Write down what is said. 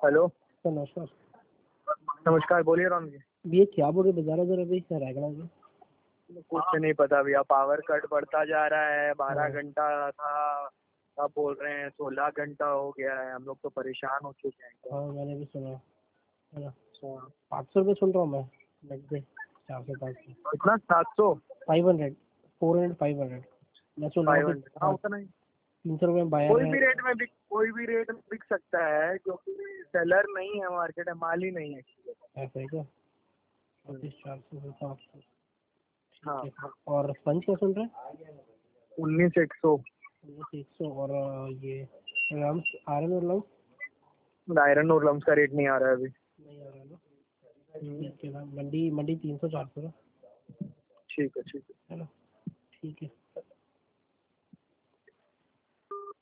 Hello sir नमस्कार। नमस्कार, बोलिए राम जी। भैया क्या बोल रहे बता रहे अभी रायगढ़ में? कुछ नहीं पता भैया, पावर कट बढ़ता जा रहा है। 12 हाँ। घंटा था, अब बोल रहे हैं 16 घंटा हो गया है। हम लोग तो परेशान हो चुके हैं। हाँ मैंने भी सुना है ना। अच्छा, 800 रुपये सुन रहा हूँ मैं। लगभग 400-500। कितना? 700? 500, 400, 500 मैं सुन रहा हूँ। 500? हाँ, उतना ही। 300 रुपये में बायर कोई है। भी रेट में बिक सकता है, क्योंकि सेलर नहीं है मार्केट में, माल ही नहीं है। ऐसा है क्या? 400 से 700। हाँ ठीक है। हाँ। और स्पंज क्या सुन रहे हैं? 19,100। 100। और ये लम्स, आयरन और लम्स? आयरन और लम्स का रेट नहीं आ रहा है अभी। नहीं आ रहा है ना। ठीक है ना। मंडी मंडी 300-400 ना। ठीक है, ठीक है। है ना।